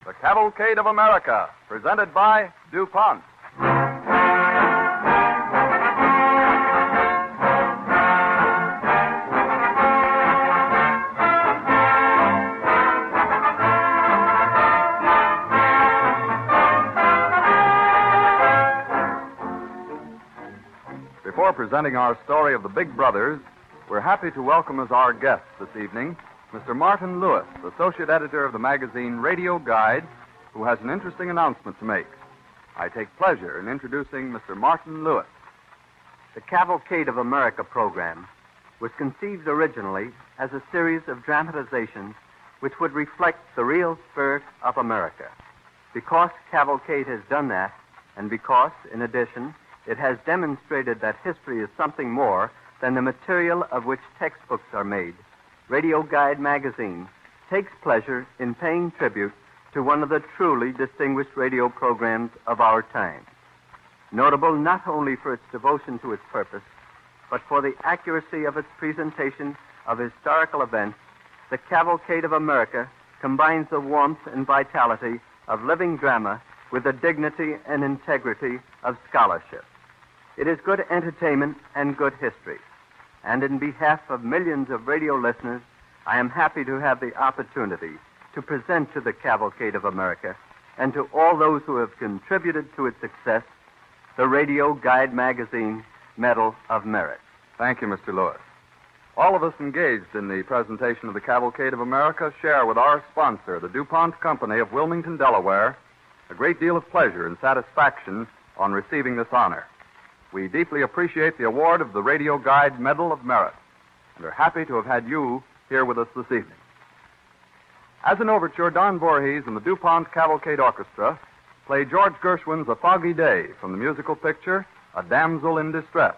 The Cavalcade of America, presented by DuPont. Before presenting our story of the Big Brothers, we're happy to welcome as our guest this evening Mr. Martin Lewis, associate editor of the magazine Radio Guide, who has an interesting announcement to make. I take pleasure in introducing Mr. Martin Lewis. The Cavalcade of America program was conceived originally as a series of dramatizations which would reflect the real spirit of America. Because Cavalcade has done that, and because, in addition, it has demonstrated that history is something more than the material of which textbooks are made, Radio Guide magazine takes pleasure in paying tribute to one of the truly distinguished radio programs of our time. Notable not only for its devotion to its purpose, but for the accuracy of its presentation of historical events, the Cavalcade of America combines the warmth and vitality of living drama with the dignity and integrity of scholarship. It is good entertainment and good history. And in behalf of millions of radio listeners, I am happy to have the opportunity to present to the Cavalcade of America and to all those who have contributed to its success the Radio Guide magazine Medal of Merit. Thank you, Mr. Lewis. All of us engaged in the presentation of the Cavalcade of America share with our sponsor, the DuPont Company of Wilmington, Delaware, a great deal of pleasure and satisfaction on receiving this honor. We deeply appreciate the award of the Radio Guide Medal of Merit and are happy to have had you here with us this evening. As an overture, Don Voorhees and the DuPont Cavalcade Orchestra play George Gershwin's A Foggy Day from the musical picture A Damsel in Distress.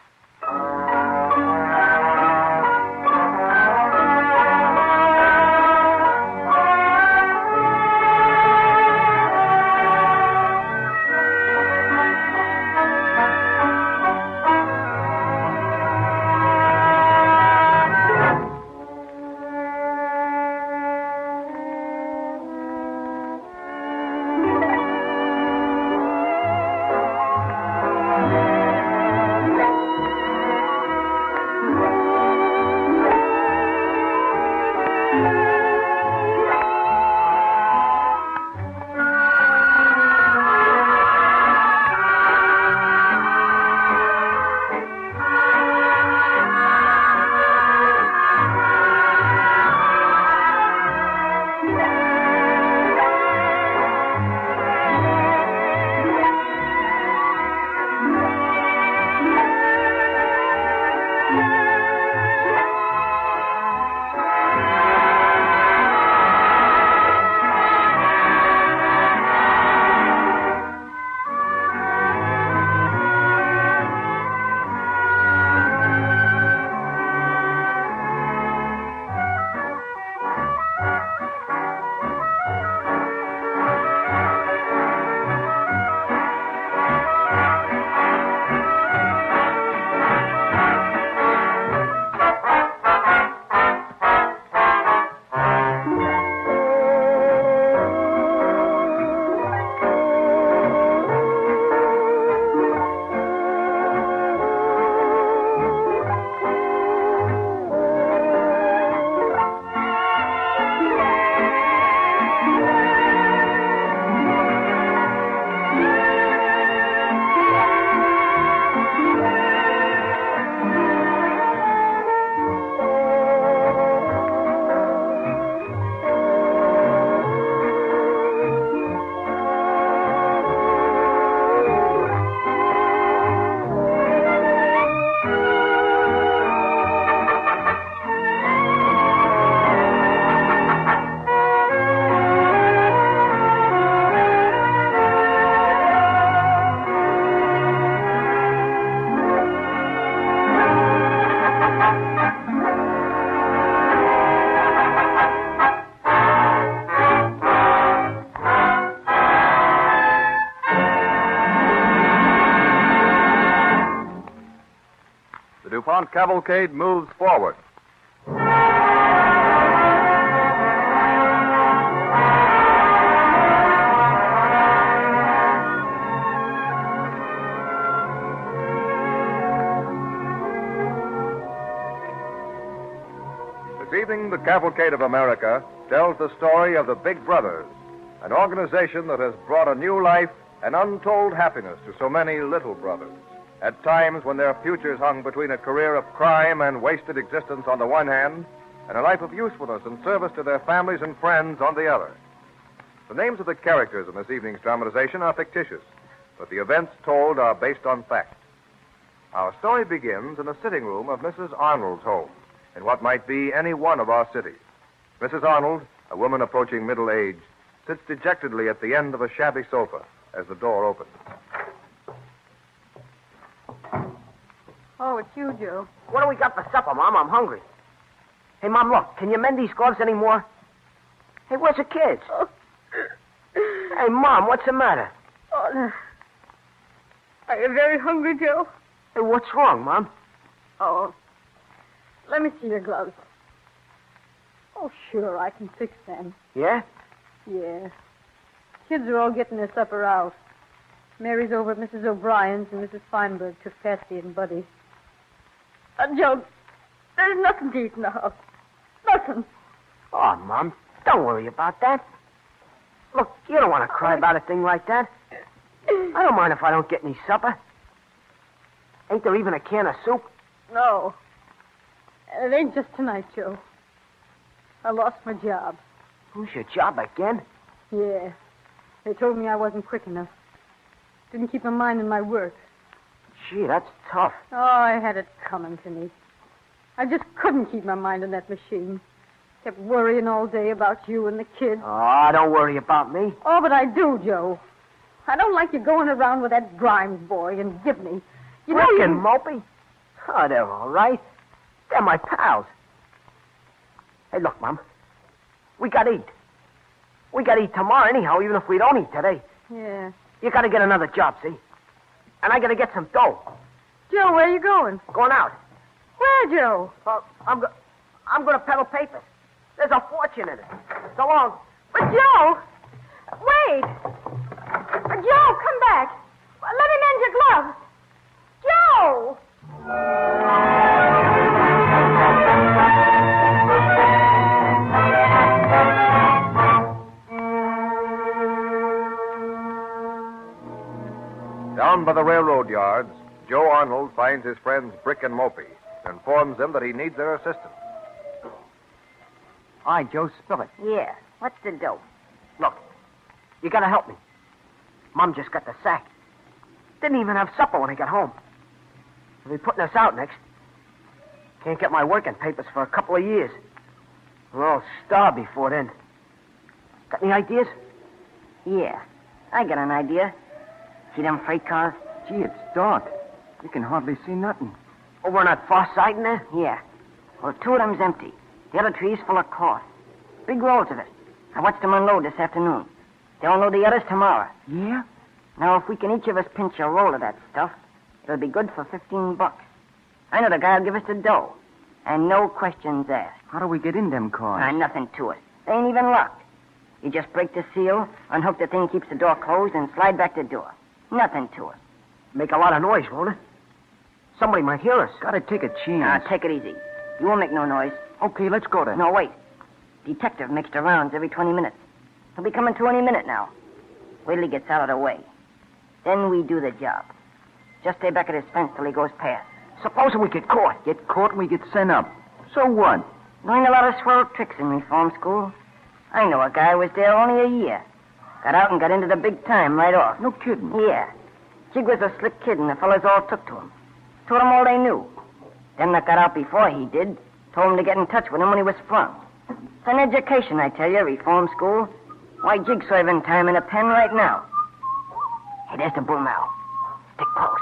DuPont Cavalcade moves forward. Introducing the Cavalcade of America tells the story of the Big Brothers, an organization that has brought a new life and untold happiness to so many little brothers. At times when their futures hung between a career of crime and wasted existence on the one hand, and a life of usefulness and service to their families and friends on the other. The names of the characters in this evening's dramatization are fictitious, but the events told are based on fact. Our story begins in the sitting room of Mrs. Arnold's home, in what might be any one of our cities. Mrs. Arnold, a woman approaching middle age, sits dejectedly at the end of a shabby sofa as the door opens. Oh, it's you, Joe. What do we got for supper, Mom? I'm hungry. Hey, Mom, look. Can you mend these gloves anymore? Hey, where's the kids? Oh. Hey, Mom, what's the matter? Oh, are you very hungry, Joe? Hey, what's wrong, Mom? Oh, let me see your gloves. Oh, sure, I can fix them. Yeah? Yeah. Kids are all getting their supper out. Mary's over at Mrs. O'Brien's, and Mrs. Feinberg took Patsy and Buddy. Joe, there's nothing to eat in the house. Nothing. Oh, Mom, don't worry about that. Look, you don't want to cry about a thing like that. I don't mind if I don't get any supper. Ain't there even a can of soup? No. It ain't just tonight, Joe. I lost my job. Lose your job again? Yeah. They told me I wasn't quick enough. Didn't keep my mind in my work. Gee, that's tough. Oh, I had it coming to me. I just couldn't keep my mind on that machine. Kept worrying all day about you and the kids. Oh, don't worry about me. Oh, but I do, Joe. I don't like you going around with that Grimes boy and Gibney. You know Rick you... and Mopey? Oh, they're all right. They're my pals. Hey, look, Mom. We got to eat. We got to eat tomorrow anyhow, even if we don't eat today. Yeah. You got to get another job, see? And I got to get some dough. Joe, where are you going? Going out. Where, Joe? I'm going to peddle papers. There's a fortune in it. So long. But, Joe! Wait! Joe, come back. Let me mend your gloves. Joe! Down by the railroad yards, Joe Arnold finds his friends Brick and Mopey and informs them that he needs their assistance. All right, Joe, spill it. Yeah. What's the dough? Look, you got to help me. Mom just got the sack. Didn't even have supper when I got home. They'll be putting us out next. Can't get my working papers for a couple of years. We're all starved before then. Got any ideas? Yeah. I got an idea. See them freight cars? Gee, it's dark. You can hardly see nothing. Over on that far side in there? Yeah. Well, two of them's empty. The other tree's full of cloth. Big rolls of it. I watched them unload this afternoon. They'll unload the others tomorrow. Yeah? Now, if we can each of us pinch a roll of that stuff, it'll be good for $15. I know the guy'll give us the dough. And no questions asked. How do we get in them cars? Nothing to it. They ain't even locked. You just break the seal, unhook the thing keeps the door closed, and slide back the door. Nothing to it. Make a lot of noise, won't it? Somebody might hear us. Gotta take a chance. Now, take it easy. You won't make no noise. Okay, let's go then. No, wait. Detective makes the rounds every 20 minutes. He'll be coming through any minute now. Wait till he gets out of the way. Then we do the job. Just stay back at his fence till he goes past. Supposing we get caught. Get caught and we get sent up. So what? Learned a lot of swell tricks in reform school. I know a guy who was there only a year. Got out and got into the big time right off. No kidding. Yeah. Jig was a slick kid, and the fellas all took to him. Told him all they knew. Them that got out before he did told him to get in touch with him when he was sprung. It's an education, I tell you, reform school. Why, Jig's serving time in a pen right now. Hey, there's the boom owl. Stick close.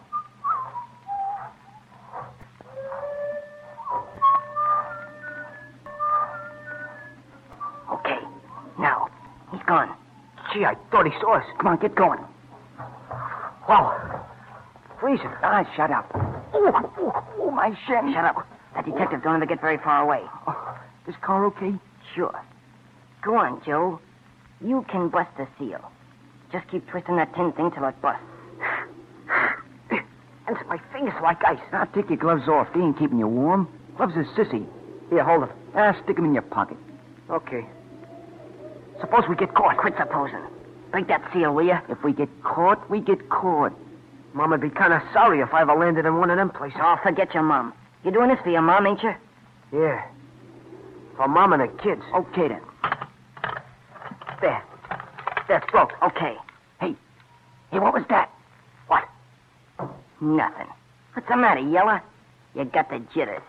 Okay, now, he's gone. Gee, I thought he saw us. Come on, get going. Wow. Freezing. Ah, shut up. Oh, my shin. Shut up. That detective don't ever get very far away. Oh, this car okay? Sure. Go on, Joe. You can bust the seal. Just keep twisting that tin thing till it busts. And my fingers like ice. Now, take your gloves off. They ain't keeping you warm. Gloves are sissy. Here, hold it. Stick 'em in your pocket. Okay. Suppose we get caught. Quit supposing. Break that seal, will you? If we get caught, we get caught. Mom would be kind of sorry if I ever landed in one of them places. Oh, forget your mom. You're doing this for your mom, ain't you? Yeah. For Mom and the kids. Okay, then. There. That's broke. Okay. Hey, what was that? What? Nothing. What's the matter, Yella? You got the jitters.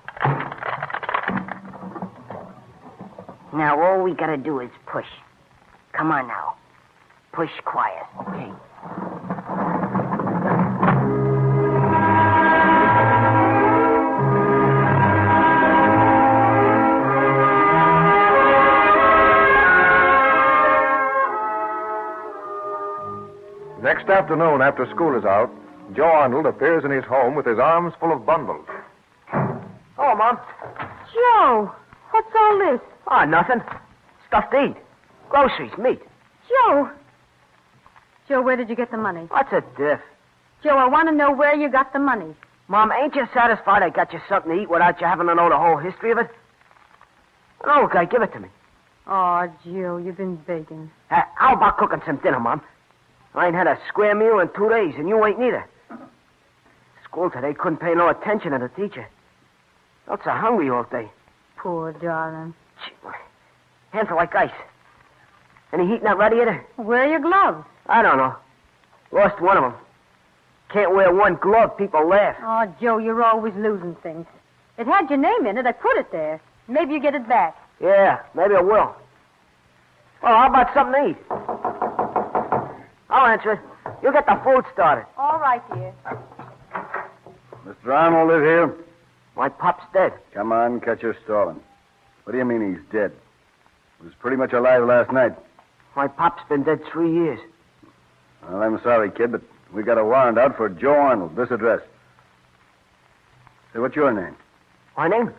Now, all we gotta do is push. Come on now. Push quiet. Okay. Next afternoon, after school is out, Joe Arnold appears in his home with his arms full of bundles. Oh, Mom. Joe, what's all this? Oh, nothing. Stuff to eat. Groceries, meat. Joe. Joe, where did you get the money? What's a diff? Joe, I want to know where you got the money. Mom, ain't you satisfied I got you something to eat without you having to know the whole history of it? No, guy, give it to me. Oh, Joe, you've been begging. How about cooking some dinner, Mom? I ain't had a square meal in 2 days, and you ain't neither. School today couldn't pay no attention to the teacher. Felt so hungry all day. Poor darling. Handful like ice. Any heat not ready yet? Where are your gloves? I don't know. Lost one of them. Can't wear one glove, people laugh. Oh, Joe, you're always losing things. It had your name in it. I put it there. Maybe you get it back. Yeah, maybe I will. Oh, how about something to eat? I'll answer it. You get the food started. All right, dear. Mr. Arnold is here. My pop's dead. Come on, catch your stalling. What do you mean he's dead? He was pretty much alive last night. My pop's been dead 3 years. Well, I'm sorry, kid, but we got a warrant out for Joe Arnold, this address. Say, what's your name? My name?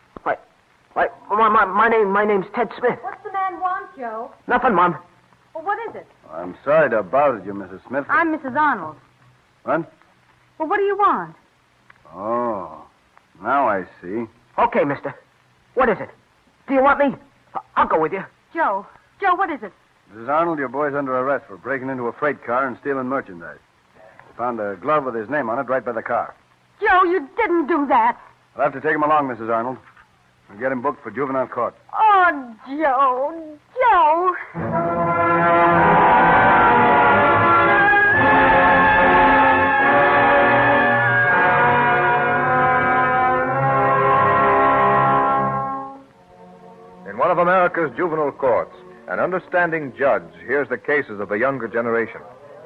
My name's Ted Smith. What's the man want, Joe? Nothing, Mom. Well, what is it? I'm sorry to have bothered you, Mrs. Smith. I'm Mrs. Arnold. What? Well, what do you want? Oh, now I see. Okay, mister. What is it? Do you want me? I'll go with you. Joe, what is it? Mrs. Arnold, your boy's under arrest for breaking into a freight car and stealing merchandise. They found a glove with his name on it right by the car. Joe, you didn't do that. I'll have to take him along, Mrs. Arnold. We'll get him booked for juvenile court. Oh, Joe. In one of America's juvenile courts, an understanding judge hears the cases of the younger generation.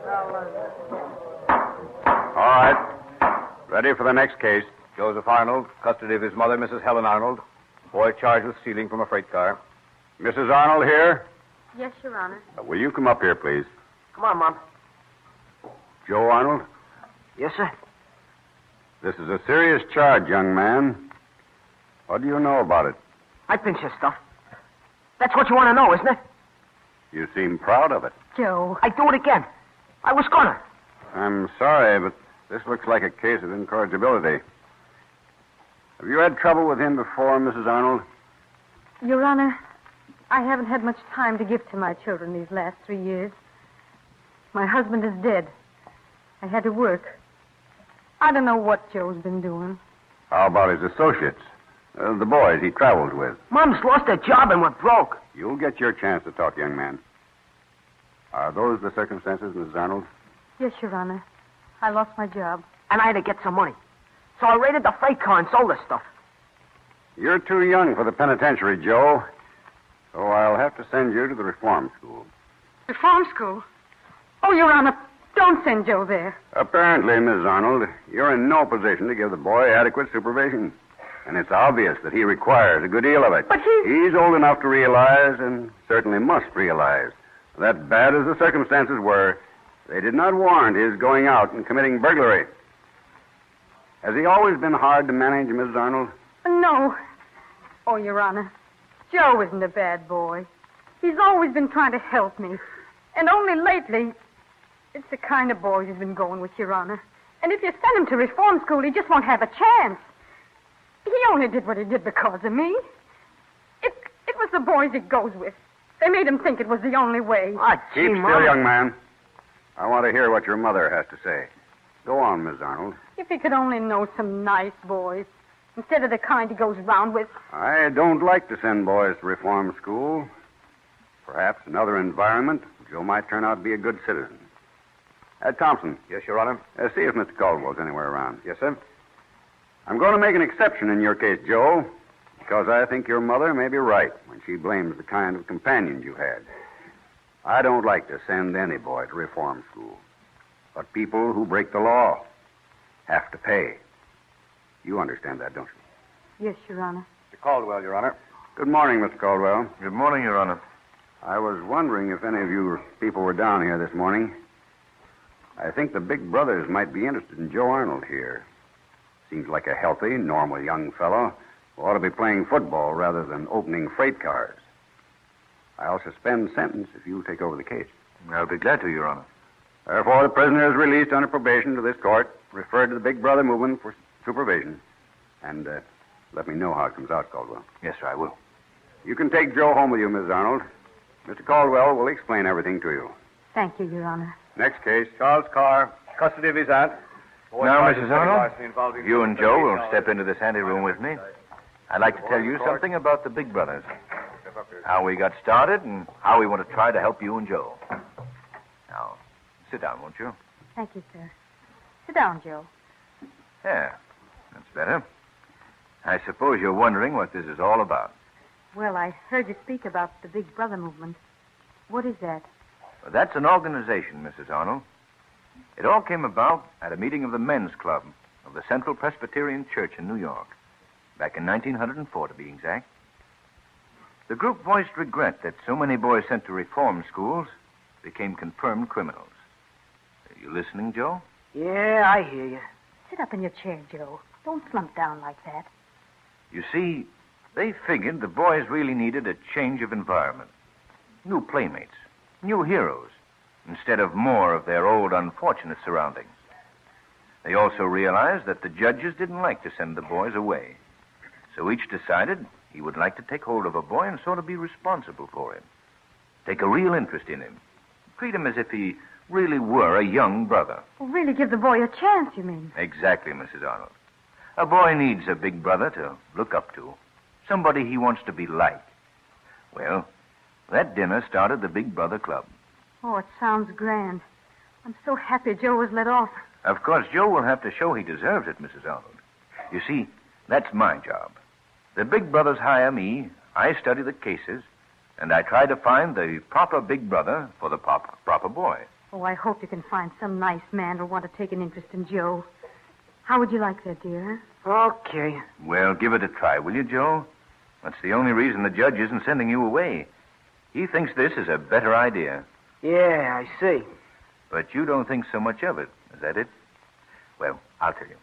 All right. Ready for the next case. Joseph Arnold, custody of his mother, Mrs. Helen Arnold. Boy charged with stealing from a freight car. Mrs. Arnold here? Yes, Your Honor. Will you come up here, please? Come on, Mom. Joe Arnold? Yes, sir. This is a serious charge, young man. What do you know about it? I pinch your stuff. That's what you want to know, isn't it? You seem proud of it. Joe. I do it again. I was gonna. I'm sorry, but this looks like a case of incorrigibility. Have you had trouble with him before, Mrs. Arnold? Your Honor, I haven't had much time to give to my children these last 3 years. My husband is dead. I had to work. I don't know what Joe's been doing. How about his associates? The boys he travels with. Mom's lost her job and we're broke. You'll get your chance to talk, young man. Are those the circumstances, Mrs. Arnold? Yes, Your Honor. I lost my job. And I had to get some money. So I raided the freight car and sold the stuff. You're too young for the penitentiary, Joe. So I'll have to send you to the reform school. Reform school? Oh, Your Honor, don't send Joe there. Apparently, Mrs. Arnold, you're in no position to give the boy adequate supervision. And it's obvious that he requires a good deal of it. But He's old enough to realize, and certainly must realize, that bad as the circumstances were, they did not warrant his going out and committing burglary. Has he always been hard to manage, Mrs. Arnold? No. Oh, Your Honor, Joe isn't a bad boy. He's always been trying to help me. And only lately, it's the kind of boy he's been going with, Your Honor. And if you send him to reform school, he just won't have a chance. He only did what he did because of me. It was the boys he goes with. They made him think it was the only way. Oh, gee, Keep Mom. still, young man. I want to hear what your mother has to say. Go on, Miss Arnold. If he could only know some nice boys, instead of the kind he goes round with. I don't like to send boys to reform school. Perhaps in another environment, Joe might turn out to be a good citizen. Thompson. Yes, Your Honor. See if Mr. Caldwell's anywhere around. Yes, sir. I'm going to make an exception in your case, Joe, because I think your mother may be right when she blames the kind of companions you had. I don't like to send any boy to reform school, but people who break the law have to pay. You understand that, don't you? Yes, Your Honor. Mr. Caldwell, Your Honor. Good morning, Mr. Caldwell. Good morning, Your Honor. I was wondering if any of you people were down here this morning. I think the big brothers might be interested in Joe Arnold here. Seems like a healthy, normal young fellow who ought to be playing football rather than opening freight cars. I'll suspend sentence if you take over the case. I'll be glad to, Your Honor. Therefore, the prisoner is released under probation to this court, referred to the Big Brother movement for supervision. And let me know how it comes out, Caldwell. Yes, sir, I will. You can take Joe home with you, Miss Arnold. Mr. Caldwell will explain everything to you. Thank you, Your Honor. Next case. Charles Carr, custody of his aunt. Now, Mrs. Arnold, you and Joe will step into this anteroom with me. I'd like to tell you something about the Big Brothers. How we got started and how we want to try to help you and Joe. Now, sit down, won't you? Thank you, sir. Sit down, Joe. Yeah, that's better. I suppose you're wondering what this is all about. Well, I heard you speak about the Big Brother movement. What is that? Well, that's an organization, Mrs. Arnold. It all came about at a meeting of the Men's Club of the Central Presbyterian Church in New York, back in 1904, to be exact. The group voiced regret that so many boys sent to reform schools became confirmed criminals. Are you listening, Joe? Yeah, I hear you. Sit up in your chair, Joe. Don't slump down like that. You see, they figured the boys really needed a change of environment. New playmates, new heroes, instead of more of their old unfortunate surroundings. They also realized that the judges didn't like to send the boys away. So each decided he would like to take hold of a boy and sort of be responsible for him. Take a real interest in him. Treat him as if he really were a young brother. Well, really give the boy a chance, you mean? Exactly, Mrs. Arnold. A boy needs a big brother to look up to. Somebody he wants to be like. Well, that dinner started the Big Brother Club. Oh, it sounds grand. I'm so happy Joe was let off. Of course, Joe will have to show he deserves it, Mrs. Arnold. You see, that's my job. The Big Brothers hire me, I study the cases, and I try to find the proper big brother for the proper boy. Oh, I hope you can find some nice man who'll want to take an interest in Joe. How would you like that, dear? Okay. Well, give it a try, will you, Joe? That's the only reason the judge isn't sending you away. He thinks this is a better idea. Yeah, I see. But you don't think so much of it. Is that it? Well, I'll tell you.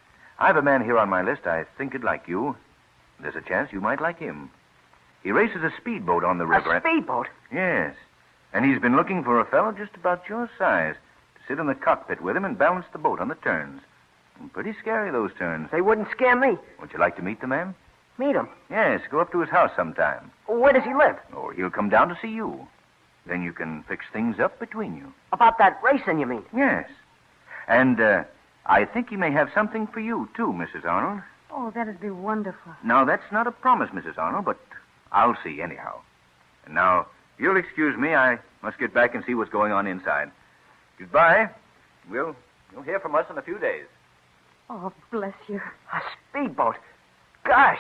I have a man here on my list I think would like you. There's a chance you might like him. He races a speedboat on the river. A speedboat? Yes. And he's been looking for a fellow just about your size to sit in the cockpit with him and balance the boat on the turns. And pretty scary, those turns. They wouldn't scare me. Would you like to meet the man? Meet him? Yes, go up to his house sometime. Where does he live? Or he'll come down to see you. Then you can fix things up between you. About that racing, you mean? Yes. And I think he may have something for you, too, Mrs. Arnold. Oh, that'd be wonderful. Now, that's not a promise, Mrs. Arnold, but I'll see anyhow. And now, if you'll excuse me, I must get back and see what's going on inside. Goodbye. You'll hear from us in a few days. Oh, bless you. A speedboat? Gosh.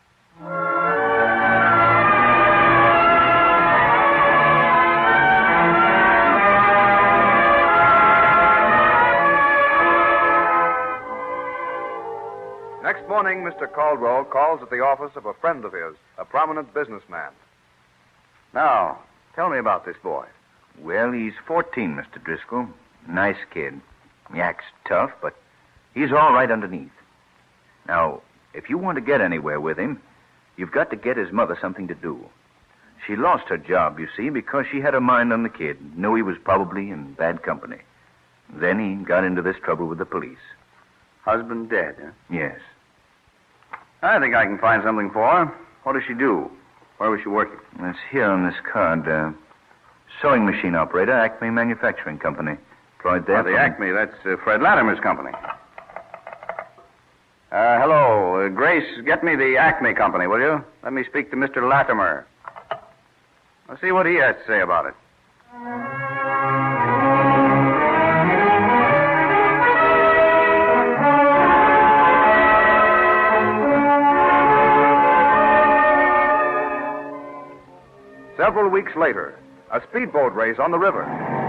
Next morning, Mr. Caldwell calls at the office of a friend of his, a prominent businessman. Now, tell me about this boy. Well, he's 14, Mr. Driscoll. Nice kid. He acts tough, but he's all right underneath. Now, if you want to get anywhere with him, you've got to get his mother something to do. She lost her job, you see, because she had her mind on the kid, knew he was probably in bad company. Then he got into this trouble with the police. Husband dead, huh? Yes. I think I can find something for her. What does she do? Where was she working? It's here on this card. Sewing machine operator, Acme Manufacturing Company. Employed there. The Acme, that's Fred Latimer's company. Hello, Grace, get me the Acme Company, will you? Let me speak to Mr. Latimer. Let's see what he has to say about it. Several weeks later, a speedboat race on the river.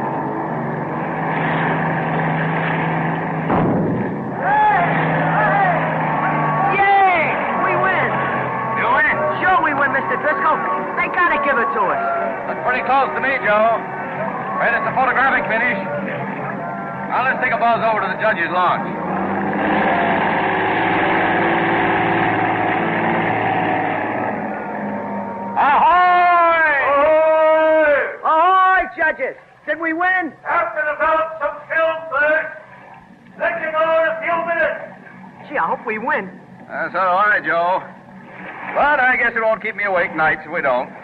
Mr. Driscoll. They gotta give it to us. That's pretty close to me, Joe. Fred, it's a photographic finish. Now let's take a buzz over to the judge's launch. Ahoy! Ahoy! Ahoy, judges! Did we win? Have to develop some film first. Let you know in a few minutes. Gee, I hope we win. So do I, Joe. But I guess it won't keep me awake nights if we don't.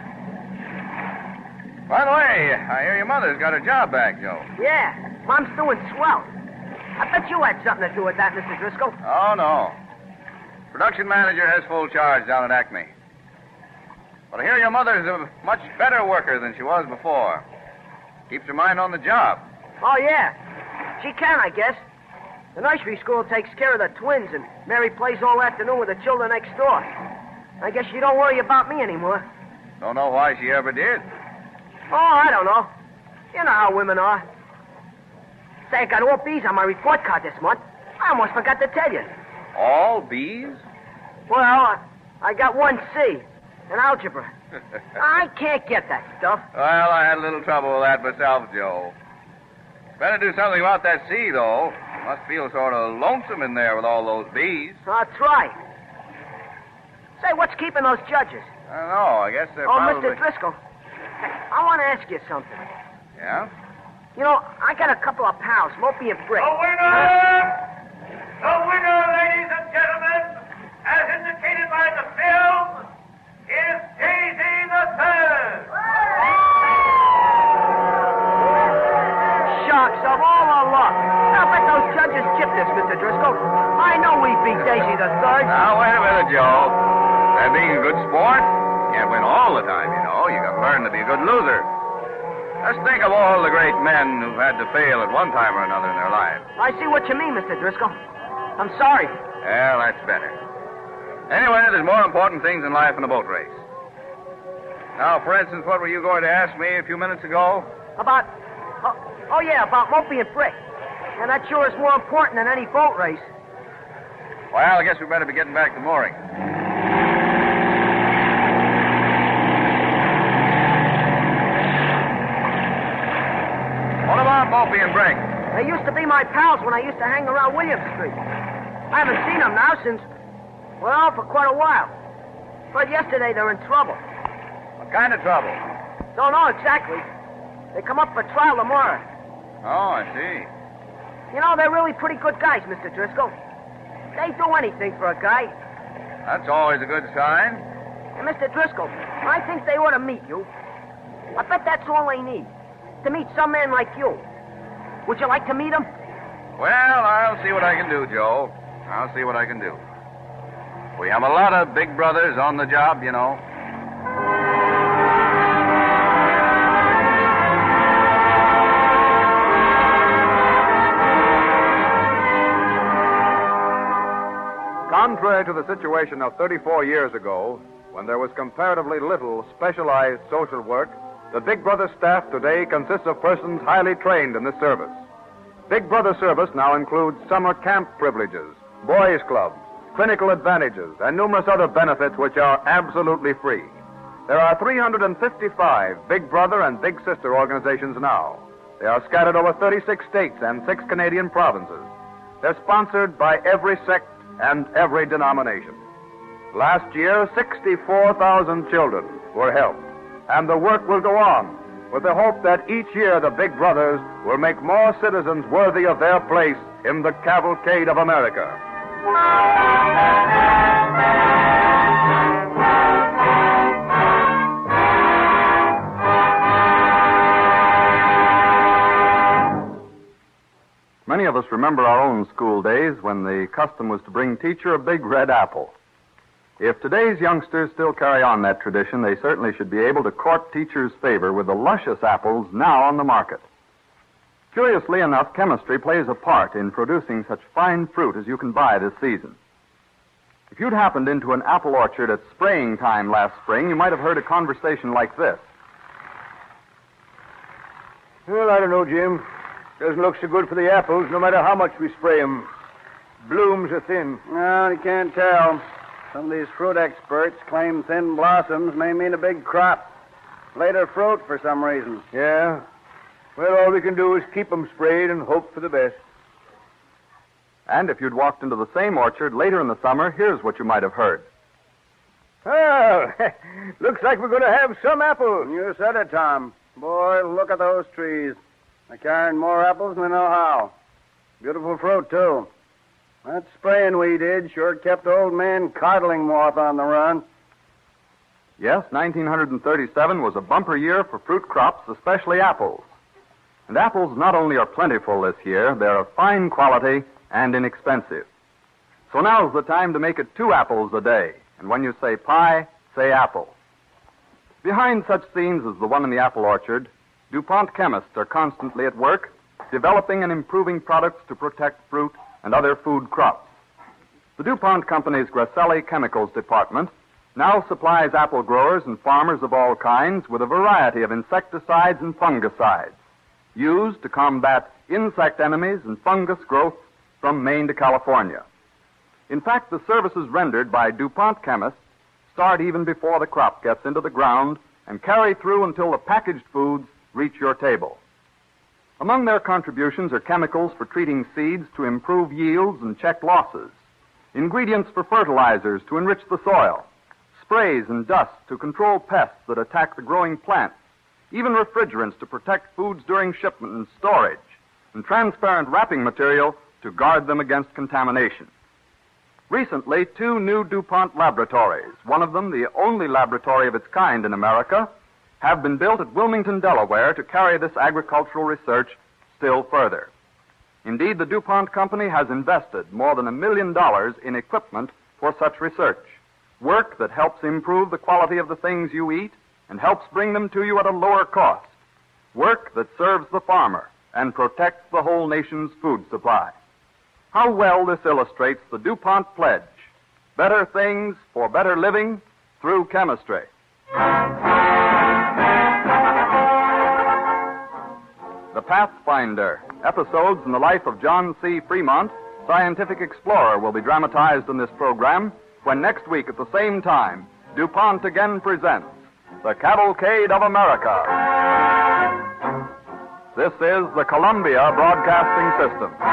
By the way, I hear your mother's got her job back, Joe. Yeah, Mom's doing swell. I bet you had something to do with that, Mr. Driscoll. Oh, no. Production manager has full charge down at Acme. But I hear your mother's a much better worker than she was before. Keeps her mind on the job. Oh, yeah. She can, I guess. The nursery school takes care of the twins, and Mary plays all afternoon with the children next door. I guess she don't worry about me anymore. Don't know why she ever did. Oh, I don't know. You know how women are. Say, I got all B's on my report card this month. I almost forgot to tell you. All B's? Well, I got 1 C in algebra. I can't get that stuff. Well, I had a little trouble with that myself, Joe. Better do something about that C, though. Must feel sort of lonesome in there with all those B's. That's right. Say, what's keeping those judges? I don't know. I guess they're probably... Mr. Driscoll, I want to ask you something. Yeah? You know, I got a couple of pals, Mopey and Brick. The winner, ladies and gentlemen, as indicated by the film, is Daisy the Third. Shucks, of all the luck. I bet those judges chipped us, Mr. Driscoll. I know we beat Daisy the Third. Now, wait a minute, Joe. That being a good sport, you can't win all the time, you know. You got to learn to be a good loser. Just think of all the great men who've had to fail at one time or another in their lives. I see what you mean, Mr. Driscoll. I'm sorry. Well, that's better. Anyway, there's more important things in life than a boat race. Now, for instance, what were you going to ask me a few minutes ago? About... Oh, yeah, about Mopey and Brick. And that sure is more important than any boat race. Well, I guess we better be getting back to mooring. What about Mopey and Brick? They used to be my pals when I used to hang around William Street. I haven't seen them now since, well, for quite a while. But yesterday they're in trouble. What kind of trouble? Don't know exactly. They come up for trial tomorrow. Oh, I see. You know, they're really pretty good guys, Mr. Driscoll. They'd do anything for a guy. That's always a good sign. And Mr. Driscoll, I think they ought to meet you. I bet that's all they need. To meet some man like you. Would you like to meet him? Well, I'll see what I can do, Joe. I'll see what I can do. We have a lot of big brothers on the job, you know. Contrary to the situation of 34 years ago, when there was comparatively little specialized social work, the Big Brother staff today consists of persons highly trained in this service. Big Brother service now includes summer camp privileges, boys' clubs, clinical advantages, and numerous other benefits which are absolutely free. There are 355 Big Brother and Big Sister organizations now. They are scattered over 36 states and 6 Canadian provinces. They're sponsored by every sect and every denomination. Last year, 64,000 children were helped, and the work will go on with the hope that each year the Big Brothers will make more citizens worthy of their place in the cavalcade of America. Many of us remember our own school days when the custom was to bring teacher a big red apple. If today's youngsters still carry on that tradition, they certainly should be able to court teachers' favor with the luscious apples now on the market. Curiously enough, chemistry plays a part in producing such fine fruit as you can buy this season. If you'd happened into an apple orchard at spraying time last spring, you might have heard a conversation like this. Well, I don't know, Jim. Doesn't look so good for the apples, no matter how much we spray them. Blooms are thin. Well, you can't tell. Some of these fruit experts claim thin blossoms may mean a big crop. Later fruit for some reason. Yeah. Well, all we can do is keep them sprayed and hope for the best. And if you'd walked into the same orchard later in the summer, here's what you might have heard. Well, looks like we're going to have some apples. You said it, Tom. Boy, look at those trees. They're carrying more apples than we know how. Beautiful fruit, too. That spraying we did sure kept old man Codling Moth on the run. Yes, 1937 was a bumper year for fruit crops, especially apples. And apples not only are plentiful this year, they're of fine quality and inexpensive. So now's the time to make it 2 apples a day. And when you say pie, say apple. Behind such scenes as the one in the apple orchard, DuPont chemists are constantly at work, developing and improving products to protect fruit and other food crops. The DuPont Company's Grasselli Chemicals Department now supplies apple growers and farmers of all kinds with a variety of insecticides and fungicides used to combat insect enemies and fungus growth from Maine to California. In fact, the services rendered by DuPont chemists start even before the crop gets into the ground and carry through until the packaged foods reach your table. Among their contributions are chemicals for treating seeds to improve yields and check losses, ingredients for fertilizers to enrich the soil, sprays and dust to control pests that attack the growing plants, even refrigerants to protect foods during shipment and storage, and transparent wrapping material to guard them against contamination. Recently, 2 new DuPont laboratories, one of them the only laboratory of its kind in America, have been built at Wilmington, Delaware, to carry this agricultural research still further. Indeed, the DuPont Company has invested more than $1 million in equipment for such research, work that helps improve the quality of the things you eat and helps bring them to you at a lower cost, work that serves the farmer and protects the whole nation's food supply. How well this illustrates the DuPont pledge: better things for better living through chemistry. The Pathfinder, episodes in the life of John C. Fremont, scientific explorer, will be dramatized in this program when next week at the same time, DuPont again presents The Cavalcade of America. This is the Columbia Broadcasting System.